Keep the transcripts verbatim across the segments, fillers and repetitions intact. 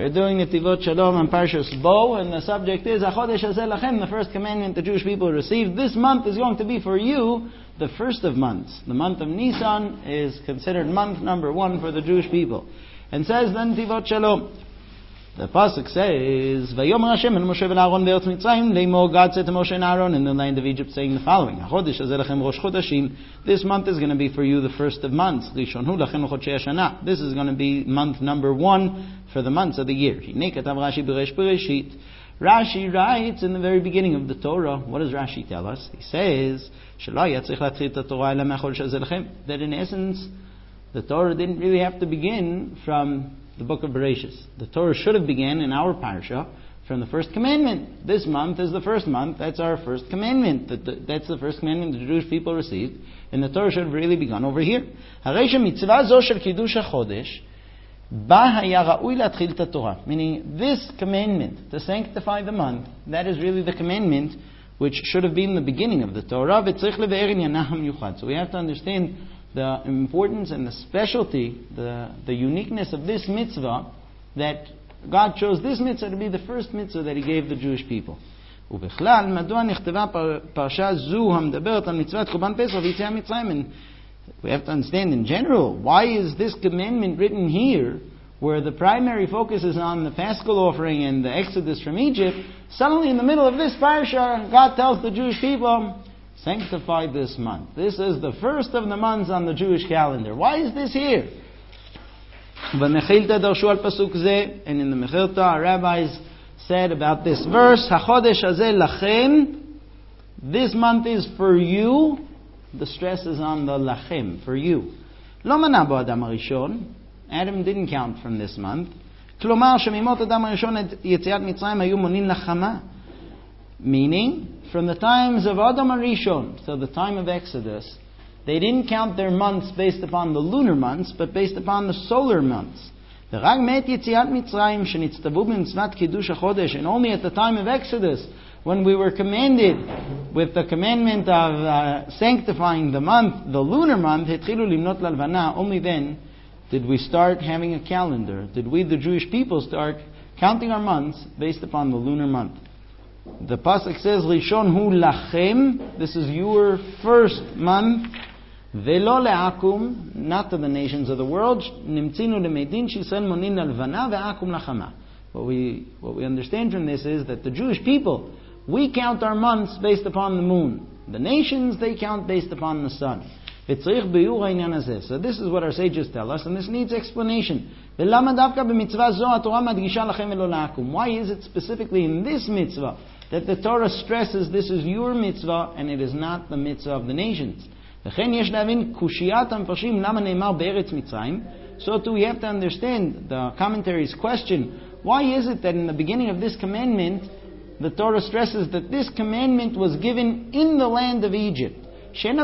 We're doing Netivot Shalom on Parshas Bo, and the subject is HaChodesh Hazeh Lachem, the first commandment the Jewish people received. This month is going to be for you the first of months. The month of Nisan is considered month number one for the Jewish people. And says then Netivot Shalom. The pasuk says, "Vayomer Hashem el Moshe ve'Aaron be'eretz Mitzrayim, leimor God said to Moshe and Aaron in the land of Egypt, saying the following: HaChodesh hazeh lachem rosh chodashim. This month is going to be for you the first of months. Rishon hu lachem chodshei hashana. This is going to be month number one for the months of the year. Hinei katav Rashi b'Reish Bereshit. Rashi writes in the very beginning of the Torah. What does Rashi tell us? He says, "Shelo היה צריך להתחיל את התורה אלא מהחודש הזה לכם." That in essence, the Torah didn't really have to begin from the book of Bereshit. The Torah should have begun in our parsha from the first commandment. This month is the first month. That's our first commandment. That's the first commandment the Jewish people received. And the Torah should have really begun over here. הרי שמצווה זו של קידוש החודש בה היה ראוי להתחיל את התורה. Meaning, this commandment to sanctify the month, that is really the commandment which should have been the beginning of the Torah. וצריך לבאר עניינה המיוחד. So we have to understand the importance and the specialty, the, the uniqueness of this mitzvah, that God chose this mitzvah to be the first mitzvah that He gave the Jewish people. ובכלל, מדוע נכתבה פרשה זו המדברת על מצוות קורבן פסח ויציאה מצרים? And we have to understand in general, why is this commandment written here, where the primary focus is on the Paschal offering and the Exodus from Egypt? Suddenly in the middle of this parsha, God tells the Jewish people, sanctify this month. This is the first of the months on the Jewish calendar. Why is this here? And in the Mechilta, our rabbis said about this verse, HaChodesh Hazeh Lachem, this month is for you. The stress is on the Lachem, for you. Lo mana bo Adam HaRishon. Adam didn't count from this month. כלומר, שממות אדם הראשון את יציאת מצרים היו מונים לחמה. Meaning, from the times of Adam HaRishon till the time of Exodus, they didn't count their months based upon the lunar months, but based upon the solar months. ורק מאת יציאת מצרים שנצטוו במצוות קידוש החודש, and only at the time of Exodus, when we were commanded with the commandment of uh, sanctifying the month, the lunar month, התחילו למנות ללבנה, only then did we start having a calendar. Did we, the Jewish people, start counting our months based upon the lunar month. The pasuk says, Rishon hu lachem, this is your first month, velo le'akum, not to the nations of the world, nimtzinu lemedin shisrael monin alvana ve'akum lachama. What we what we understand from this is that the Jewish people, we count our months based upon the moon. The nations, they count based upon the sun. So this is what our sages tell us, and this needs explanation. Why is it specifically in this mitzvah that the Torah stresses this is your mitzvah and it is not the mitzvah of the nations? So too we have to understand the commentary's question. Why is it that in the beginning of this commandment the Torah stresses that this commandment was given in the land of Egypt? We don't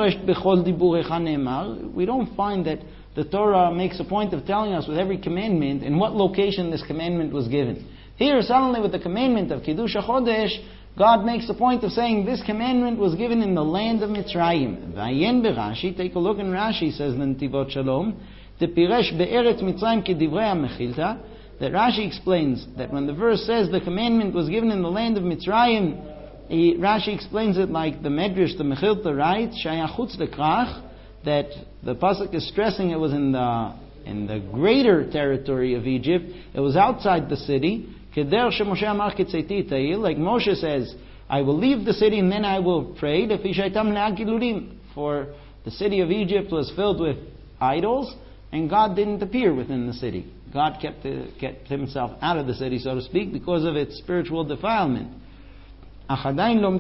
find that the Torah makes a point of telling us with every commandment in what location this commandment was given. Here, suddenly with the commandment of Kiddush HaChodesh, God makes a point of saying this commandment was given in the land of Mitzrayim. V'ayen b'Rashi, take a look in Rashi, says the Netivot Shalom, Tepiresh be'eretz Mitzrayim kedivrei HaMechilta, that Rashi explains that when the verse says the commandment was given in the land of Mitzrayim, He, Rashi explains it like the Medrash, the Mechilta writes, Shaya chutz lekrach, that the pasuk is stressing it was in the in the greater territory of Egypt. It was outside the city. Keder sheMoshe amar kitzeiti ta'il, like Moshe says, I will leave the city and then I will pray. For the city of Egypt was filled with idols, and God didn't appear within the city. God kept kept Himself out of the city, so to speak, because of its spiritual defilement. But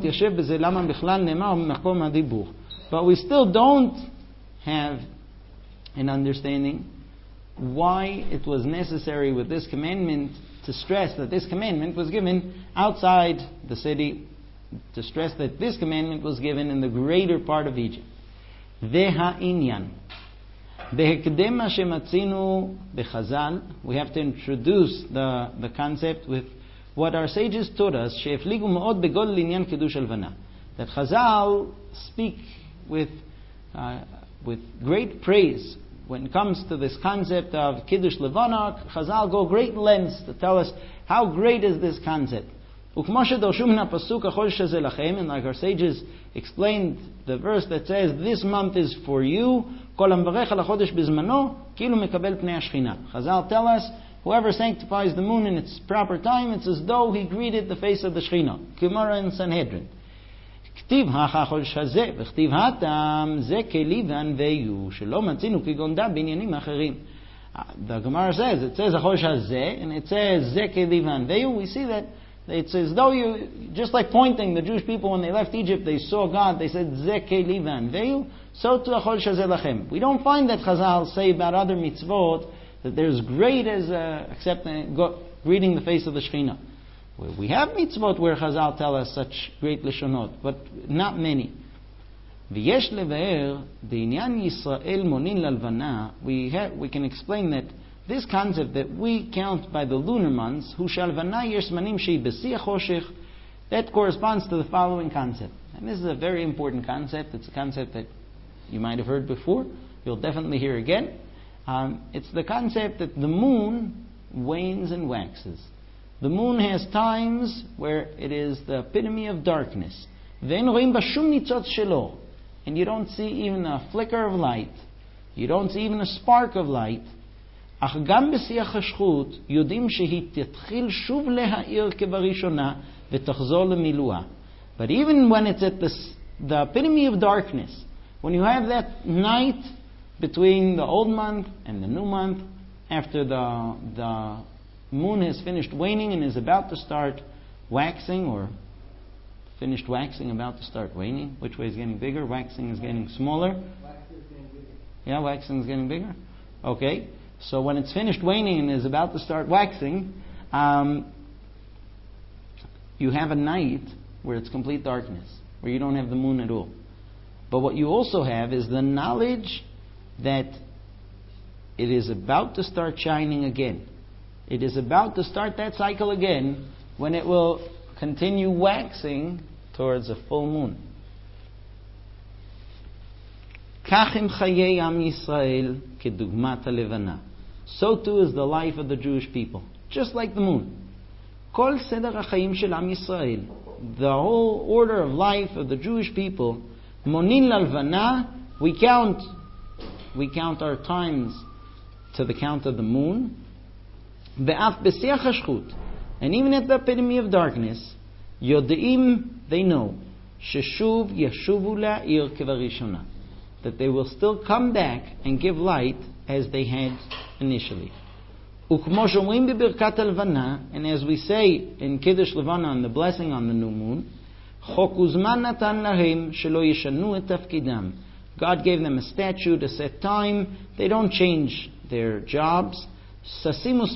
we still don't have an understanding why it was necessary with this commandment to stress that this commandment was given outside the city, to stress that this commandment was given in the greater part of Egypt. Ve'ha'inyan. Behekdem shematzinu bechazal. We have to introduce the, the concept with what our sages taught us, that Chazal speak with uh, with great praise when it comes to this concept of Kiddush Levana, Chazal go great lengths to tell us how great is this concept. And like our sages explained, the verse that says, this month is for you, Chazal tell us, whoever sanctifies the moon in its proper time, it's as though he greeted the face of the Shekhinah. Gemara in Sanhedrin. The Gemara says, it says Chodesh Hazeh, and it says Zeh Keli V'Anveyu. We see that it's as though you, just like pointing, the Jewish people when they left Egypt, they saw God, they said Zeh Keli V'Anveyu, so to Chodesh Hazeh Lachem. We don't find that Chazal say about other mitzvot that they're as great as uh, accepting, go, greeting the face of the Shekhinah. We have mitzvot where Chazal tell us such great leshonot, but not many. V'yesh levaer b'inyan Yisrael monin lalvana. We have, we can explain that this concept that we count by the lunar months, hu shalvana yesh zmanim shei b'si choshech, that corresponds to the following concept. And this is a very important concept. It's a concept that you might have heard before. You'll definitely hear again. Um, it's the concept that the moon wanes and waxes. The moon has times where it is the epitome of darkness. And you don't see even a flicker of light. You don't see even a spark of light. But even when it's at the, the epitome of darkness, when you have that night between the old month and the new month, after the the moon has finished waning and is about to start waxing, or finished waxing, about to start waning. Which way is getting bigger? Waxing is getting smaller? Waxing is getting bigger. Yeah, waxing is getting bigger. Okay, so when it's finished waning and is about to start waxing, um, you have a night where it's complete darkness, where you don't have the moon at all. But what you also have is the knowledge that it is about to start shining again. It is about to start that cycle again, when it will continue waxing towards a full moon. So too is the life of the Jewish people, just like the moon. The whole order of life of the Jewish people, monin lalvana, we count, we count our times to the count of the moon. And even at the epitome of darkness, Yodeim, they know, Sheshuv Yeshuvu La'ir Kevarishona, that they will still come back and give light as they had initially. And as we say in Kiddush Levana, on the blessing on the new moon, God gave them a statute, a set time. They don't change their jobs. They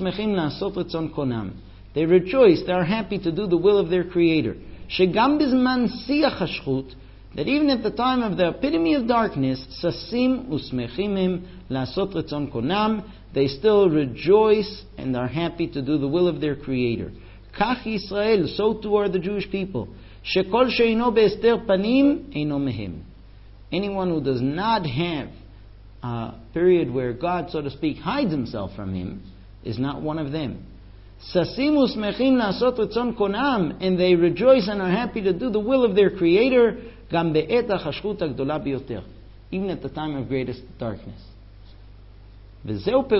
rejoice, they are happy to do the will of their Creator. That even at the time of the epitome of darkness, they still rejoice and are happy to do the will of their Creator. Kach Yisrael, so too are the Jewish people. Anyone who does not have a period where God, so to speak, hides himself from him, is not one of them. And they rejoice and are happy to do the will of their Creator, even at the time of greatest darkness. And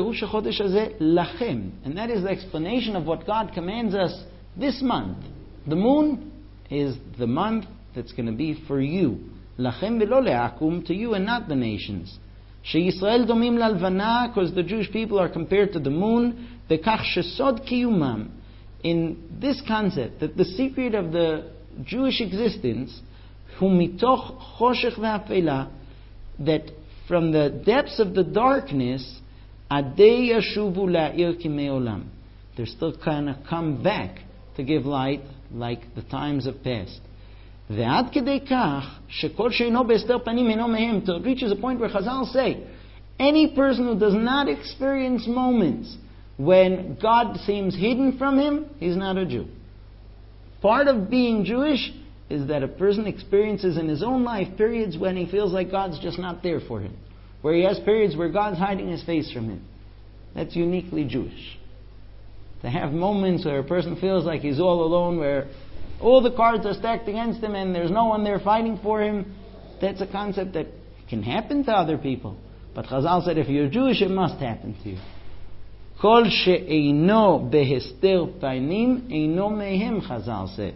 that is the explanation of what God commands us this month. The moon is the month that's going to be for you. To you and not the nations. Because the Jewish people are compared to the moon. In this concept, that the secret of the Jewish existence, that from the depths of the darkness, they're still kind of come back to give light like the times have passed. Till it reaches a point where Chazal say, any person who does not experience moments when God seems hidden from him, he's not a Jew. Part of being Jewish is that a person experiences in his own life periods when he feels like God's just not there for him. where he has periods where God's hiding his face from him. That's uniquely Jewish. To have moments where a person feels like he's all alone, where all the cards are stacked against him and there's no one there fighting for him, that's a concept that can happen to other people. But Chazal said if you're Jewish, it must happen to you. Kol she'eino behester painim eino mehem, Chazal said.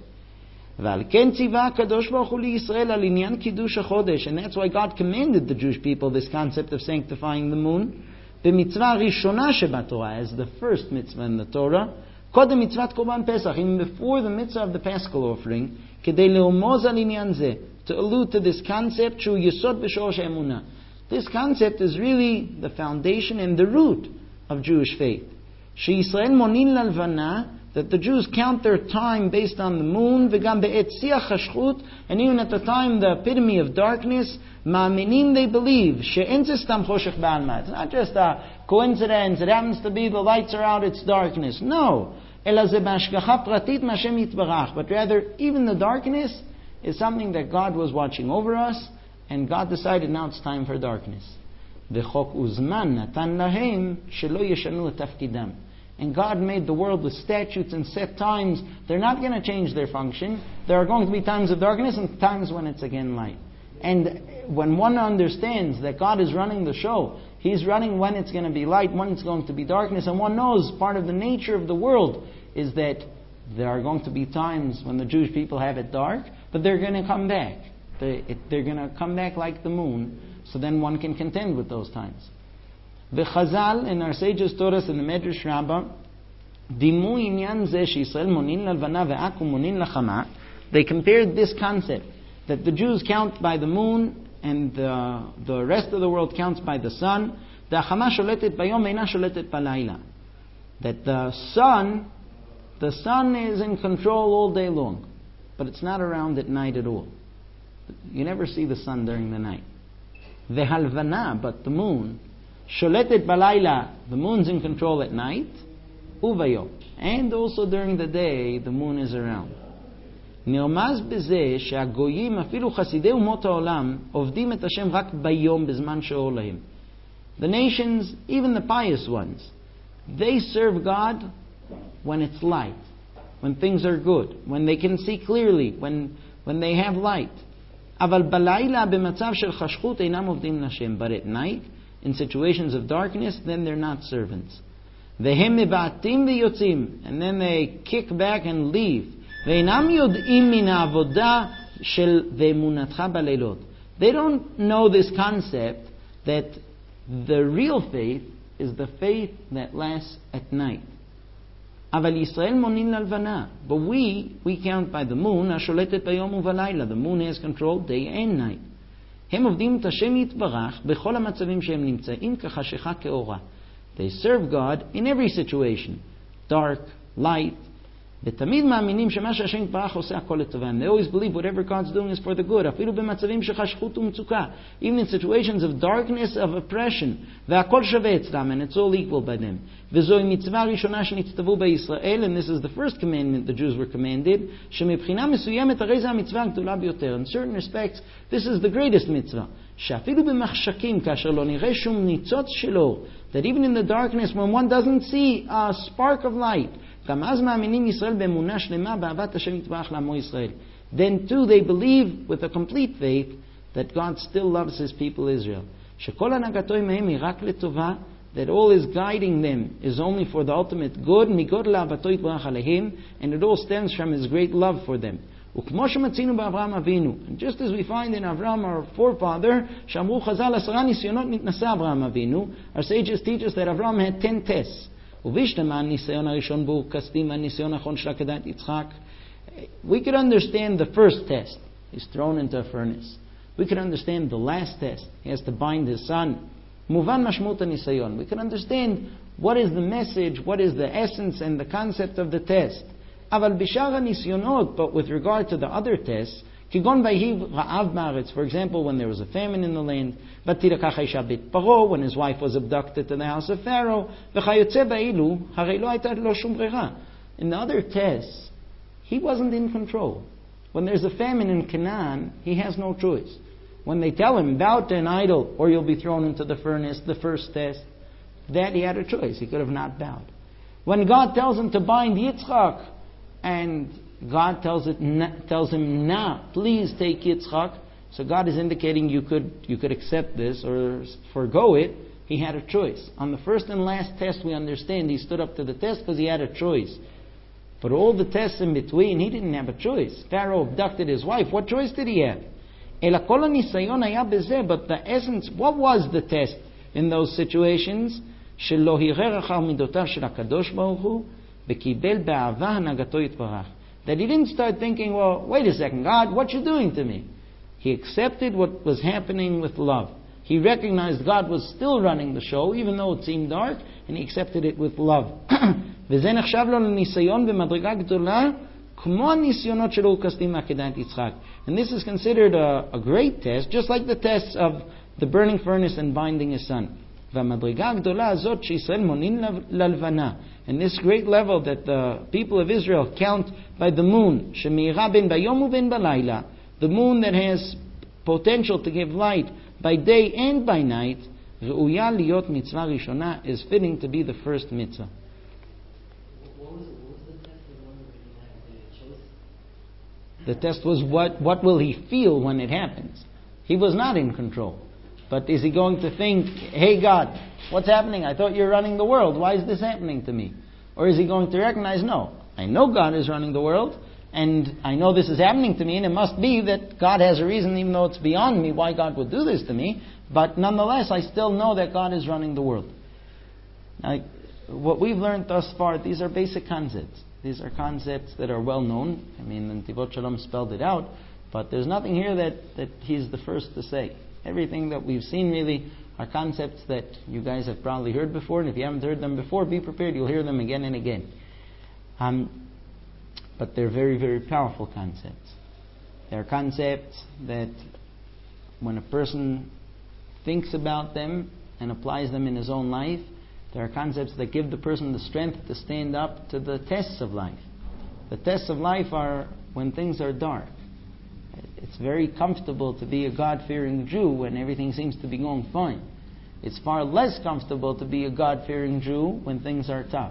ועל כן ציווה הקדוש ברוך הוא לישראל על עניין קידוש החודש. And that's why God commanded the Jewish people this concept of sanctifying the moon. במצווה הראשונה שבתורה, as the first mitzvah in the Torah, קודם מצוות קורבן פסח, even before the mitzvah of the Paschal offering, כדי לרמוז על עניין זה, to allude to this concept, שהוא יסוד בשורש האמונה. This concept is really the foundation and the root of Jewish faith. שישראל מונין ללבנה, that the Jews count their time based on the moon, וגם בעת שיח חשכות, and even at the time, the epitome of darkness, מאמינים, they believe, שאין זה סתם חושך בעלמא. It's not just a coincidence, it happens to be the lights are out, it's darkness. No. אלא זה בהשגחה פרטית מהשם יתברך. But rather, even the darkness is something that God was watching over us, and God decided now it's time for darkness. וחוק וזמן נתן להם שלא ישנו את תפקידם. And God made the world with statutes and set times. They're not going to change their function. There are going to be times of darkness and times when it's again light. And when one understands that God is running the show, He's running when it's going to be light, when it's going to be darkness, and one knows part of the nature of the world is that there are going to be times when the Jewish people have it dark, but they're going to come back. They, it, they're going to come back like the moon, so then one can contend with those times. The Chazal in our sages taught us in the Medrash Rabbah, Dimu inyan ze sheYisrael monin lalvana ve'aku monin lachama. They compared this concept that the Jews count by the moon and the, the rest of the world counts by the sun. Da'achama sholetet bayom eina sholetet balayla. That the sun, the sun is in control all day long, but it's not around at night at all. You never see the sun during the night. Ve'halvana, but the moon, sholetet balayla, the moon's in control at night, uvayom, and also during the day the moon is around. נרמז בזה שהגויים אפילו חסידי אומות העולם עובדים את השם רק ביום בזמן שאור להם. The nations, even the pious ones, they serve God when it's light, when things are good, when they can see clearly, when when they have light. אבל בלילה במצב של חשכות אינם עובדים לשם. But at night, in situations of darkness, then they're not servants. והם מבעטים ויוצאים, and then they kick back and leave. ואינם יודעים מן העבודה של ואמונתך בלילות. They don't know this concept that the real faith is the faith that lasts at night. אבל ישראל מונין ללבנה. But we, we count by the moon, השולטת ביום ובלילה. The moon has control day and night. הם עובדים את השם יתברך בכל המצבים שהם נמצאים כחשיכה כאורה. They serve God in every situation, dark, light. ותמיד מאמינים שמה שהשם יתברך עושה הכל לטובה. And they always believe whatever God's doing is for the good. אפילו במצבים של חשכות ומצוקה. Even in situations of darkness, of oppression. והכל שווה אצלם, and it's all equal by them. וזוהי מצווה ראשונה שנצטוו בישראל, and this is the first commandment the Jews were commanded, שמבחינה מסוימת הרי זה המצווה הגדולה ביותר. In certain respects, this is the greatest mitzvah. שאפילו במחשכים, כאשר לא נראה שום ניצוץ של אור, that even in the darkness, when one doesn't see a spark of light, גם אז מאמינים ישראל באמונה שלמה באהבת השם יתברך לעמו ישראל. Then too they believe with a complete faith that God still loves His people Israel. שכל הנהגתו עמהם היא רק לטובה, that all His guiding them is only for the ultimate good, מגודל אהבתו יתברך עליהם, and it all stems from His great love for them. וכמו שמצינו באברהם אבינו, and just as we find in Avraham our forefather, שאמרו חז"ל עשרה ניסיונות נתנסה אברהם אבינו, our sages teach us that Avraham had ten tests. ובשלמה הניסיון הראשון בו כסדים והניסיון האחרון של עקדת יצחק. We could understand the first test. He's thrown into a furnace. We could understand the last test. He has to bind his son. מובן משמעות הניסיון. We could understand what is the message, what is the essence and the concept of the test. אבל בשאר הניסיונות, but with regard to the other tests, כגון ויהי רעב בארץ, for example, when there was a famine in the land, ותלקח האישה בית פרעה, when his wife was abducted to the house of Pharaoh, וכיוצא באילו, הרי לא הייתה לו שום ברירה. In the other tests, he wasn't in control. When there's a famine in Canaan, he has no choice. When they tell him, bow to an idol or you'll be thrown into the furnace, the first test, that he had a choice. He could have not bowed. When God tells him to bind Yitzchak, and God tells it tells him, nah, please take Yitzchak, so God is indicating you could you could accept this or forgo it. He had a choice. On the first and last test, we understand he stood up to the test because he had a choice. But all the tests in between, he didn't have a choice. Pharaoh abducted his wife. What choice did he have? But the essence, what was the test in those situations? That he didn't start thinking, well, wait a second, God, what you doing to me? He accepted what was happening with love. He recognized God was still running the show, even though it seemed dark, and he accepted it with love. And this is considered a, a great test, just like the tests of the burning furnace and binding his son. And this great level that the people of Israel count by the moon, the moon that has potential to give light by day and by night, is fitting to be the first mitzvah. The test was what, what will he feel when it happens? He was not in control. But is he going to think, hey God, what's happening? I thought you're running the world. Why is this happening to me? Or is he going to recognize, no, I know God is running the world, and I know this is happening to me, and it must be that God has a reason, even though it's beyond me, why God would do this to me. But nonetheless, I still know that God is running the world. Now, what we've learned thus far, these are basic concepts. These are concepts that are well known. I mean, Netivot Shalom spelled it out, but there's nothing here that, that he's the first to say. Everything that we've seen really are concepts that you guys have probably heard before, and if you haven't heard them before, be prepared, you'll hear them again and again. Um, but they're very, very powerful concepts. They're concepts that when a person thinks about them and applies them in his own life, there are concepts that give the person the strength to stand up to the tests of life. The tests of life are when things are dark. It's very comfortable to be a God-fearing Jew when everything seems to be going fine. It's far less comfortable to be a God-fearing Jew when things are tough.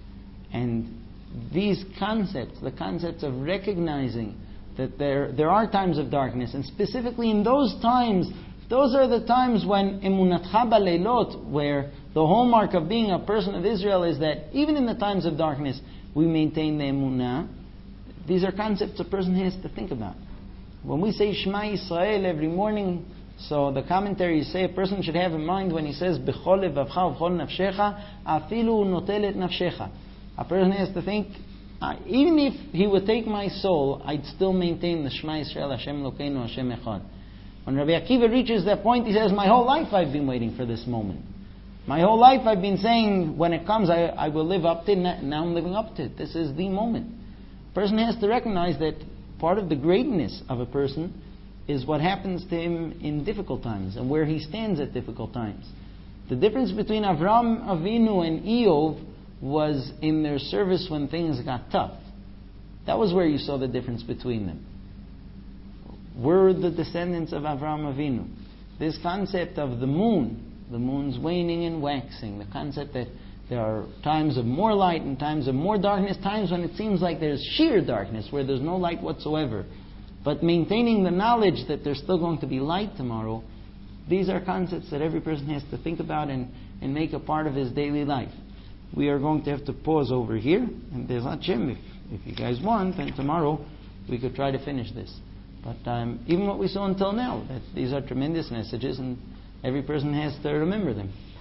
And these concepts, the concepts of recognizing that there, there are times of darkness, and specifically in those times, those are the times when emunatcha baleilot, where the hallmark of being a person of Israel is that even in the times of darkness, we maintain the emunah. These are concepts a person has to think about. When we say Shema Yisrael every morning, so the commentaries say a person should have in mind when he says B'chol levavcha u'b'chol nafshecha, afilu notelet nafshecha. A person has to think, uh, even if he would take my soul, I'd still maintain the Shema Yisrael Hashem Elokeinu Hashem Echad. When Rabbi Akiva reaches that point, he says, my whole life I've been waiting for this moment. My whole life I've been saying, when it comes, I, I will live up to it. Now I'm living up to it. This is the moment. A person has to recognize that part of the greatness of a person is what happens to him in difficult times and where he stands at difficult times. The difference between Avram Avinu and Eov was in their service when things got tough. That was where you saw the difference between them. We're the descendants of Avram Avinu. This concept of the moon, the moon's waning and waxing, the concept that there are times of more light and times of more darkness, times when it seems like there's sheer darkness, where there's no light whatsoever. But maintaining the knowledge that there's still going to be light tomorrow, these are concepts that every person has to think about and, and make a part of his daily life. We are going to have to pause over here, and there's not Jim. If, if you guys want, then tomorrow we could try to finish this. But um, even what we saw until now, that these are tremendous messages, and every person has to remember them.